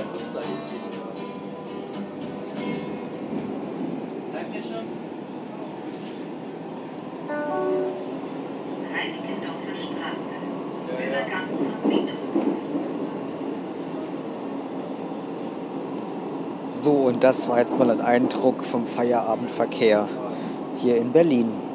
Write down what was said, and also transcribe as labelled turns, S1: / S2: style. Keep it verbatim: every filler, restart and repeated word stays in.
S1: Dankeschön.
S2: Reinickendorfer Straße. Übergang von Friedhof.
S3: So, und das war jetzt mal ein Eindruck vom Feierabendverkehr hier in Berlin.